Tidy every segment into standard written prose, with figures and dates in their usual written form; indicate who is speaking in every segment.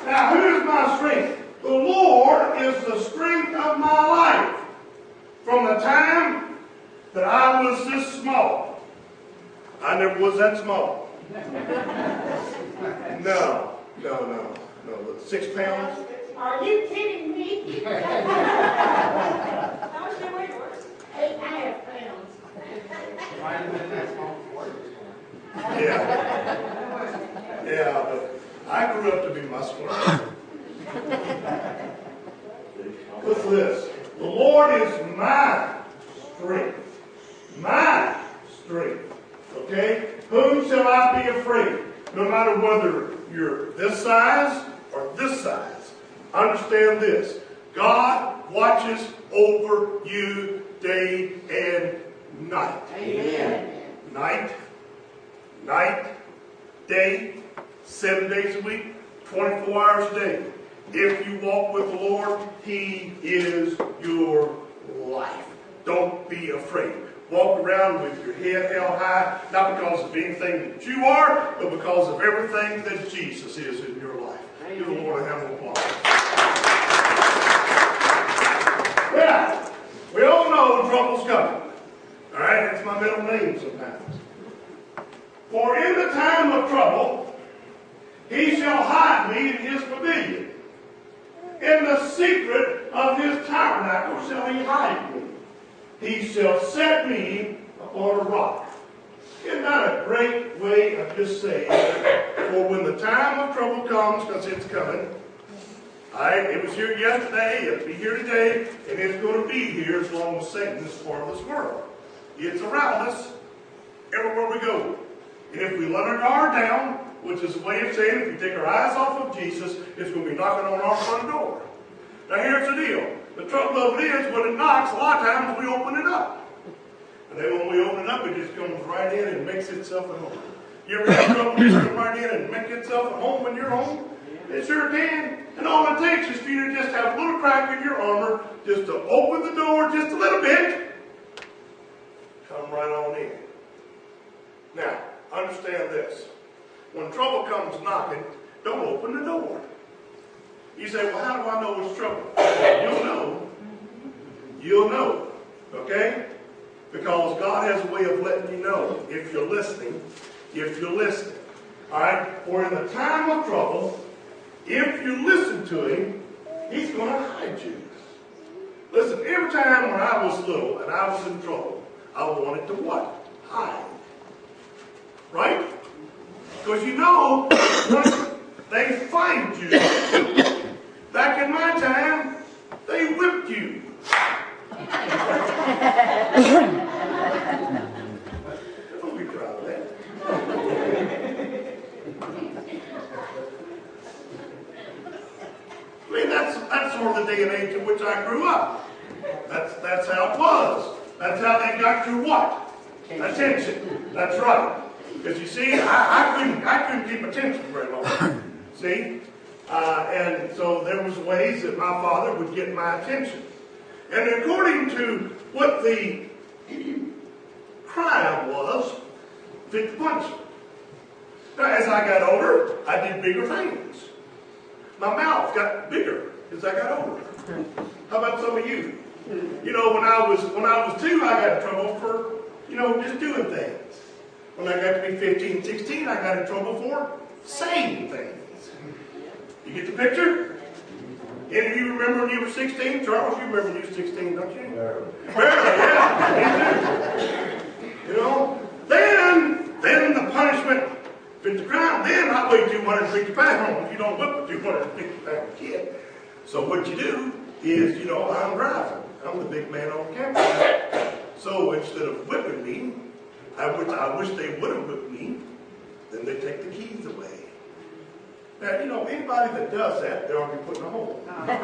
Speaker 1: Now, who is my strength? The Lord is the strength of my life. From the time that I was this small. I never was that small. No. 6 pounds.
Speaker 2: Are you kidding me? How much did you weigh? 8.5 pounds.
Speaker 1: Yeah, but I grew up to be muscular. What's this? The Lord is my strength. My strength. Okay? Whom shall I be afraid? No matter whether you're this size or this size. Understand this. God watches over you day and night.
Speaker 2: Amen.
Speaker 1: Night, day, 7 days a week, 24 hours a day. If you walk with the Lord, He is your life. Don't be afraid. Walk around with your head held high, not because of anything that you are, but because of everything that Jesus is in your life. Give the Lord a hand of applause. Yeah, we all know trouble's coming. All right, it's my middle name sometimes. For in the time of trouble, He shall hide me in His pavilion. In the secret of His tabernacle shall He hide me. He shall set me upon a rock. Isn't that a great way of just saying, for when the time of trouble comes, because it's coming, it was here yesterday, it'll be here today, and it's going to be here as long as Satan is part of this world. It's around us, everywhere we go. And if we let our guard down, which is a way of saying if we take our eyes off of Jesus, it's going to be knocking on our front door. Now here's the deal. The trouble of it is, when it knocks, a lot of times we open it up. And then when we open it up, it just comes right in and makes itself at home. You ever have trouble just come right in and make itself at home when you're home? It sure can. And all it takes is for you to just have a little crack in your armor, just to open the door just a little bit. Come right on in. Now, understand this. When trouble comes knocking, don't open the door. You say, well, how do I know it's trouble? You'll know. You'll know. Okay? Because God has a way of letting you know if you're listening. If you're listening. Alright? For in the time of trouble, if you listen to Him, He's going to hide you. Listen, every time when I was little and I was in trouble, I wanted to what? Hide. Right? Because you know, once they find you, back in my time, they whipped you. Don't be proud of that. I mean, that's sort of the day and age in which I grew up. That's how it was. That's how they got your what? Attention. That's right. Because you see, I couldn't keep attention very long. See? And so there was ways that my father would get my attention. And according to what the crime was, fit the punishment. Now, as I got older, I did bigger things. My mouth got bigger as I got older. How about some of you? You know, when I was 2, I got in trouble for, just doing things. When I got to be 15, 16, I got in trouble for saying things. You get the picture? Any of you remember when you were 16? Charles, you remember when you were 16, don't you? Barely, yeah. Me too. Then the punishment fit the crime. Then I weigh 250 pounds if you don't whip a 250-pound kid. So what you do is, I'm driving. I'm the big man on campus. So instead of whipping me, I wish they would have whipped me, then they take the keys away. Now, anybody that does that, they're already putting a hole.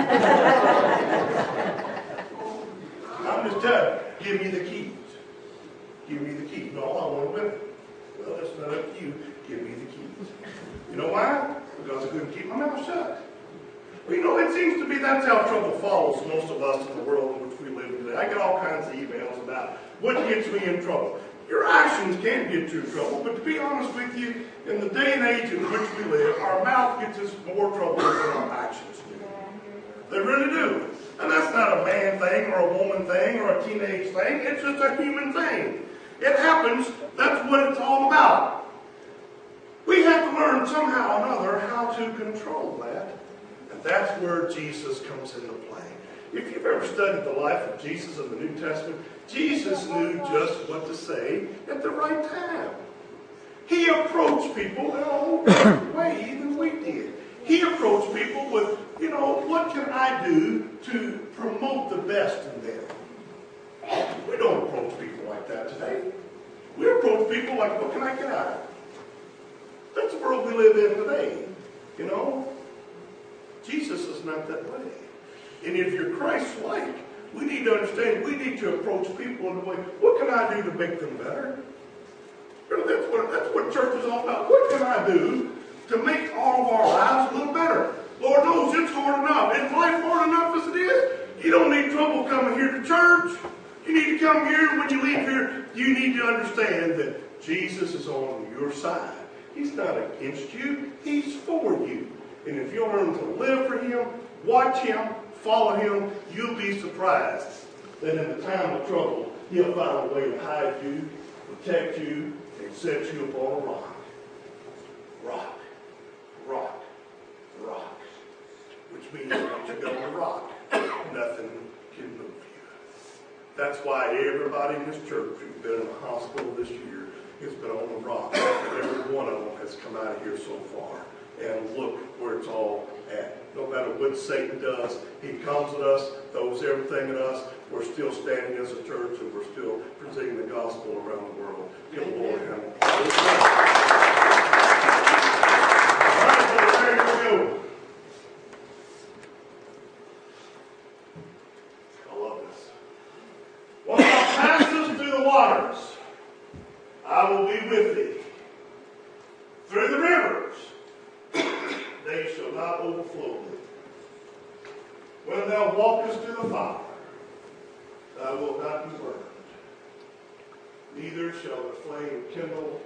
Speaker 1: I'm just telling you, give me the keys. Give me the keys. No, I want to whip it. Well, that's not up to you. Give me the keys. You know why? Because I couldn't keep my mouth shut. Well, it seems to me that's how trouble follows most of us in the world in which we live today. I get all kinds of emails about what gets me in trouble. Your actions can get you in trouble, but to be honest with you, in the day and age in which we live, our mouth gets us more trouble than our actions do. They really do. And that's not a man thing or a woman thing or a teenage thing. It's just a human thing. It happens. That's what it's all about. We have to learn somehow or another how to control that. And that's where Jesus comes into play. If you've ever studied the life of Jesus in the New Testament, Jesus knew just what to say at the right time. He approached people in a whole different way than we did. He approached people with, what can I do to promote the best in them? We don't approach people like that today. We approach people like, what can I get out of it? That's the world we live in today. Jesus is not that way. And if you're Christ-like, we need to understand we need to approach people in the way, what can I do to make them better? That's what church is all about. What can I do to make all of our lives a little better? Lord knows it's hard enough. Is life hard enough as it is? You don't need trouble coming here to church. You need to come here, and when you leave here, you need to understand that Jesus is on your side. He's not against you. He's for you. And if you learn to live for Him, watch Him, follow Him, you'll be surprised that in the time of trouble, He'll find a way to hide you, protect you, and set you upon a rock. Rock, rock, rock. Which means once you go on a rock, nothing can move you. That's why everybody in this church who's been in the hospital this year has been on the rock. Every one of them has come out of here so far. And look where it's all at. No matter what Satan does, he comes at us, throws everything at us. We're still standing as a church, and we're still presenting the gospel around the world. Give the Lord a hand. All right, so there you go. I love this. When thou passest through the waters, I will be with thee. Through the rivers, they shall not overflow thee. When thou walkest through the fire, thou wilt not be burned. Neither shall the flame kindle.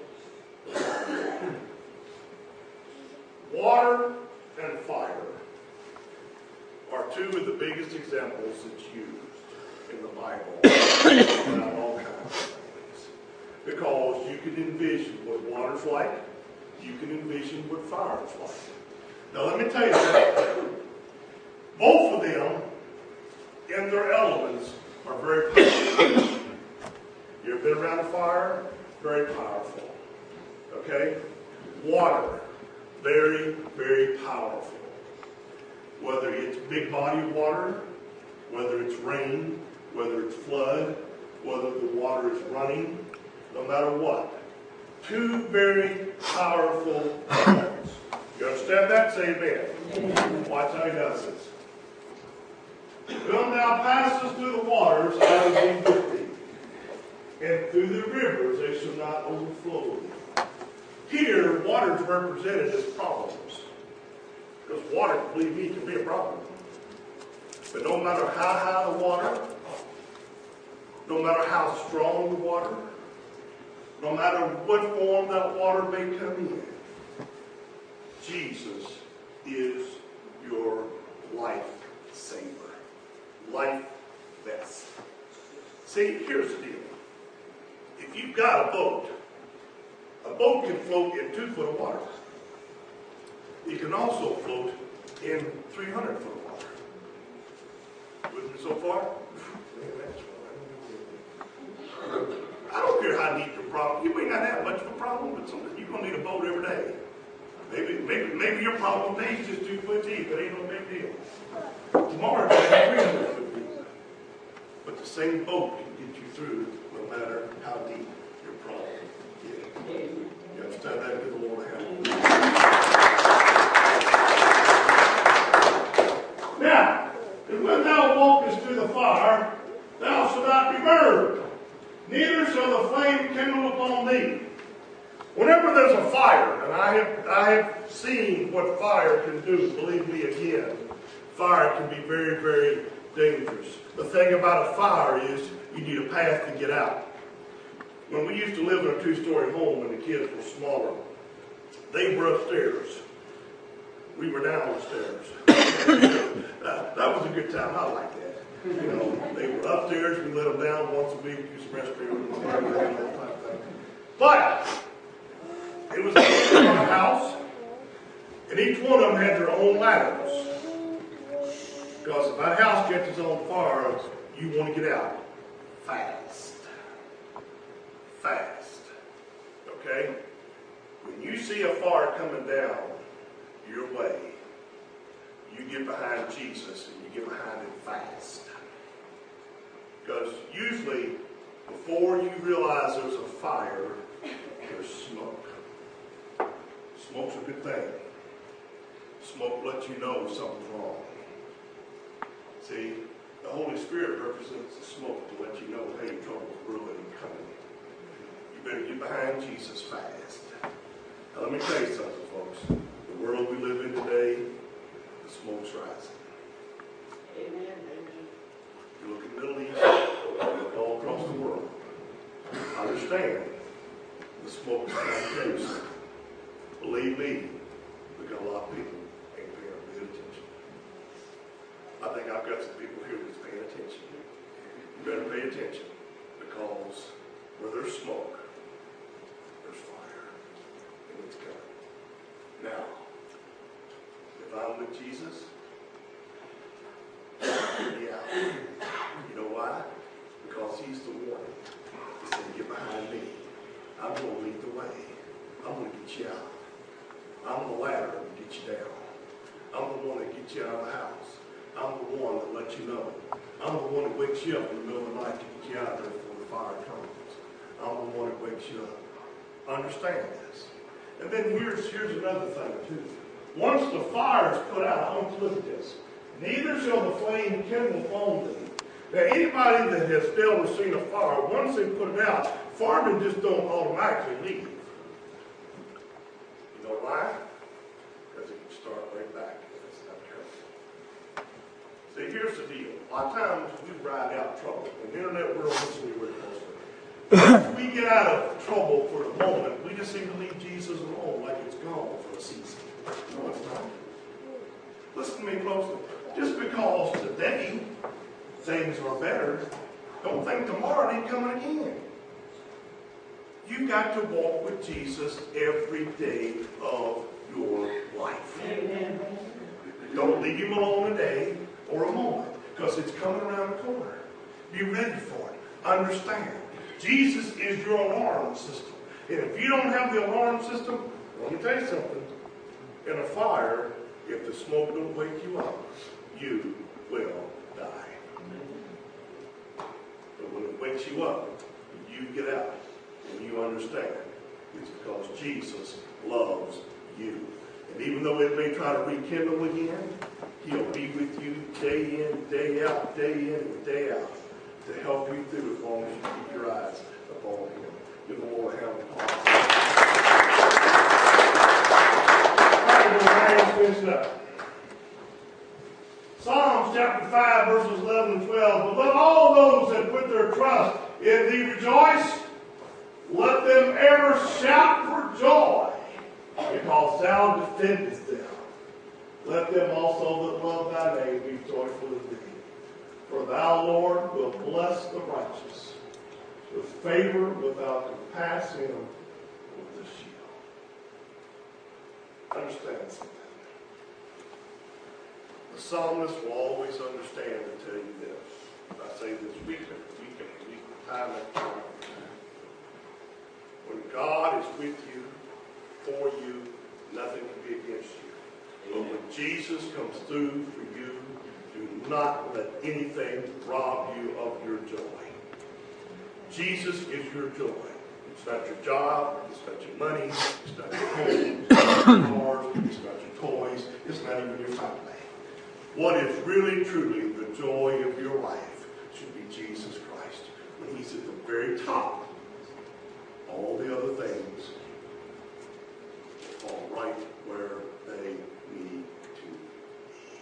Speaker 1: Water and fire are two of the biggest examples that's used in the Bible about all kinds of things. Because you can envision what water's like. You can envision what fire's like. Now let me tell you something. Both of them, in their elements, are very powerful. You ever been around a fire? Very powerful. Okay? Water, very, very powerful. Whether it's big body of water, whether it's rain, whether it's flood, whether the water is running, no matter what. Two very powerful elements. You understand that? Say amen. Watch how he does this. When thou passest through the waters, I will be with thee. And through the rivers, they shall not overflow thee. Here, water is represented as problems. Because water, believe me, can be a problem. But no matter how high the water, no matter how strong the water, no matter what form that water may come in, Jesus is your life saver. Life vest. See, here's the deal. If you've got a boat can float in 2 foot of water. It can also float in 300 foot of water. With me so far? I don't care how deep your problem. You may not have much of a problem, but something you're gonna need a boat every day. Maybe your problem today is just 2 foot deep. It ain't no big deal. Tomorrow it's 300 foot deep. But the same boat can get you through no matter how deep your problem is. You understand that? Give the Lord a hand. Now, and when thou walkest through the fire, thou shalt not be burned. Neither shall the flame kindle upon thee. Whenever there's a fire, and I have seen what fire can do, believe me again, fire can be very, very dangerous. The thing about a fire is you need a path to get out. When we used to live in a two-story home when the kids were smaller, they were upstairs. We were down the stairs. That was a good time. I like that. You know, they were upstairs. We let them down once a week, use the restroom, and all that type of thing. But it was a house, and each one of them had their own ladders. Because if that house catches on fire, you want to get out fast. Fast. Okay? When you see a fire coming down your way, you get behind Jesus and you get behind him fast. Because usually, before you realize there's a fire, there's smoke. Smoke's a good thing. Smoke lets you know something's wrong. See, the Holy Spirit represents the smoke to let you know, hey, trouble's brewing and coming. You better get behind Jesus fast. Now, let me tell you something, folks. The world we live in today, the smoke's rising.
Speaker 2: Amen.
Speaker 1: You look at the Middle East, you look all across the world. Understand, the smoke is trying to tell you something. Believe me, we got a lot of people ain't paying good attention. I think I've got some people here that's paying attention. You better pay attention, because where there's smoke, there's fire, and it's coming. Now, if I'm with Jesus, yeah. You know why? Because he's the one. He said, get behind me. I'm going to lead the way. I'm going to get you out. I'm the ladder to get you down. I'm the one that gets you out of the house. I'm the one that lets you know. I'm the one that wakes you up in the middle of the night to get you out there before the fire comes. I'm the one that wakes you up. Understand this. And then here's another thing too. Once the fire is put out, I want you to look at this. Neither shall the flame kindle fondly. Now, anybody that has failed to see a fire, once they put it out, firemen just don't automatically leave. You know why? Because it can start right back if it's not careful. See, here's the deal. A lot of times we ride out trouble. In the internet world, listen to me very closely. Once we get out of trouble for the moment, we just seem to leave Jesus alone like it's gone for a season. No, it's not. Listen to me closely. Just because today things are better, don't think tomorrow it ain't coming again. You've got to walk with Jesus every day of your life.
Speaker 2: Amen.
Speaker 1: Don't leave him alone a day or a moment, because it's coming around the corner. Be ready for it. Understand. Jesus is your alarm system. And if you don't have the alarm system, let me tell you something. In a fire, if the smoke don't wake you up, you will die. But when it wakes you up, you get out and you understand. It's because Jesus loves you. And even though it may try to rekindle again, he'll be with you day in, day out, day in, and day out to help you through as long as you keep your eyes upon him. Give the Lord a hand of applause. Finish up. Psalms chapter 5, verses 11 and 12. But let all those that put their trust in thee rejoice. Let them ever shout for joy, because thou defendest them. Let them also that love thy name be joyful in thee. For thou, Lord, wilt bless the righteous. With favor without compass him with a shield. Understand something. The psalmist will always understand and tell you this. I say this week after week after week, time after time. When God is with you, for you, nothing can be against you. But when Jesus comes through for you, do not let anything rob you of your joy. Jesus is your joy. It's not your job, it's not your money, it's not your home, it's not your cars, it's not your toys, it's not even your family. What is really, truly the joy of your life should be Jesus Christ. When he's at the very top, all the other things fall right where they need to be.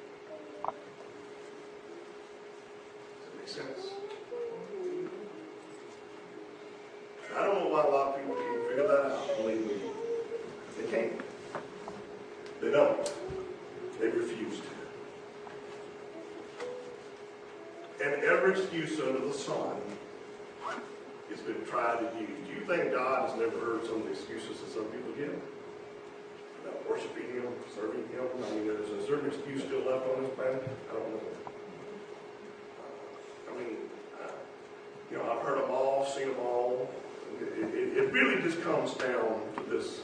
Speaker 1: Does that make sense? why a lot of people can't figure that out. Believe me, they can't. They don't. They refuse to. And every excuse under the sun has been tried and used. Do you think God has never heard some of the excuses that some people give? About worshiping Him, serving Him? I mean, is there an excuse still left on this planet? I don't know. I've heard them all, seen them all. It really just comes down to this.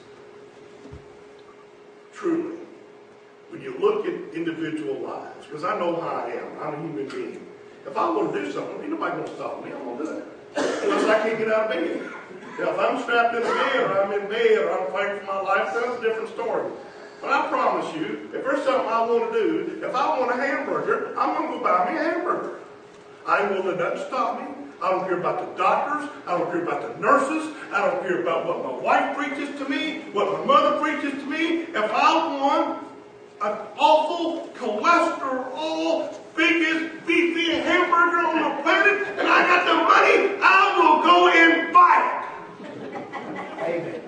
Speaker 1: Truly, when you look at individual lives, because I know how I am. I'm a human being. If I want to do something, ain't nobody going to stop me. I'm going to do it. Unless I can't get out of bed. Now, if I'm strapped in the bed, or I'm in bed, or I'm fighting for my life, that's a different story. But I promise you, if there's something I want to do, if I want a hamburger, I'm going to go buy me a hamburger. I ain't going to let nothing stop me. I don't care about the doctors. I don't care about the nurses. I don't care about what my wife preaches to me, what my mother preaches to me. If I want an awful, cholesterol, biggest, beefy hamburger on the planet, and I got the money, I will go and buy it.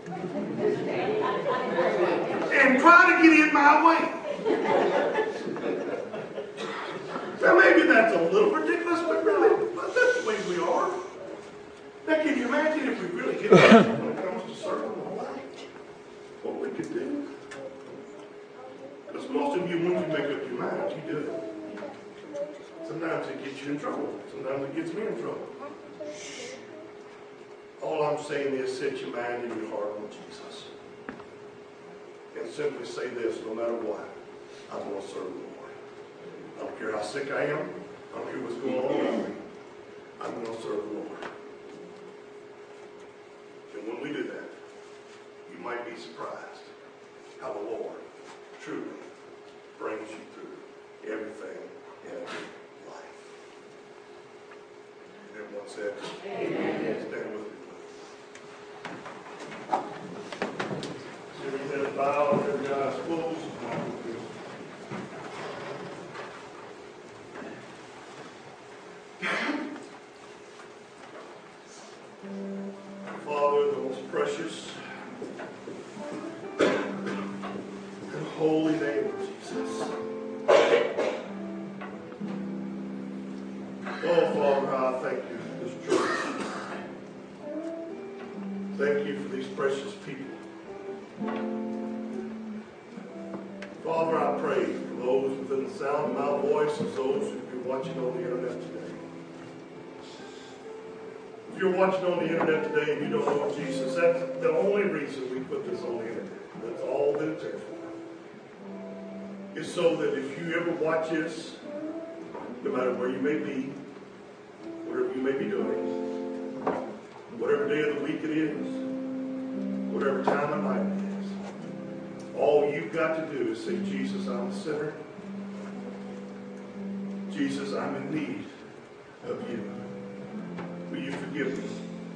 Speaker 1: Amen. And try to get in my way. Now maybe that's a little ridiculous, but really, that's the way we are. Now can you imagine if we really get it when it comes to serving the Lord? What we could do? Because most of you, once you make up your mind, you do it. Sometimes it gets you in trouble. Sometimes it gets me in trouble. All I'm saying is set your mind and your heart on Jesus. And simply say this, no matter what, I'm going to serve the Lord. I don't care how sick I am. I don't care what's going on with me. I'm going to serve the Lord. And when we do that, you might be surprised how the Lord truly brings you through everything in life. And everyone said, Amen. Stand with me, please. Every head bowed, every eye closed. Father, the most precious and holy name of Jesus. Oh, Father, I thank you for this church. Thank you for these precious people. Father, I pray for those within the sound of my voice and those who've been watching on the internet today. If you're watching on the internet today and you don't know Jesus, that's the only reason we put this on the internet. That's all that it's there for. It's so that if you ever watch this, no matter where you may be, whatever you may be doing, whatever day of the week it is, whatever time of night it is, all you've got to do is say, Jesus, I'm a sinner. Jesus, I'm in need of you. Will you forgive me?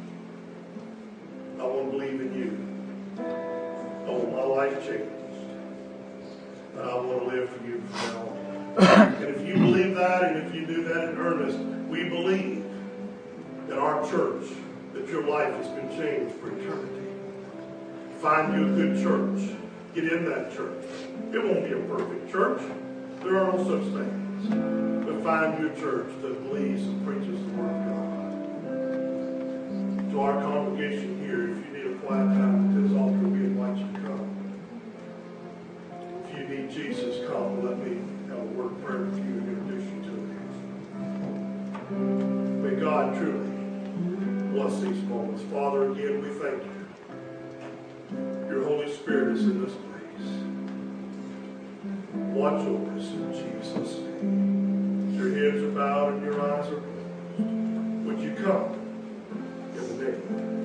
Speaker 1: I want to believe in you. I want my life changed. And I want to live for you from now on. And if you believe that, and if you do that in earnest, we believe in our church that your life has been changed for eternity. Find you a good church. Get in that church. It won't be a perfect church. There are no such things. But find you a church that believes and preaches the Word of God. To our congregation here, if you need a quiet time at this altar, we invite you to come. If you need Jesus, come and let me have a word of prayer with you and introduce you to Him. May God truly bless these moments. Father, again, we thank you. Your Holy Spirit is in this place. Watch over us in Jesus' name. Your heads are bowed and your eyes are closed. Would you come? In the name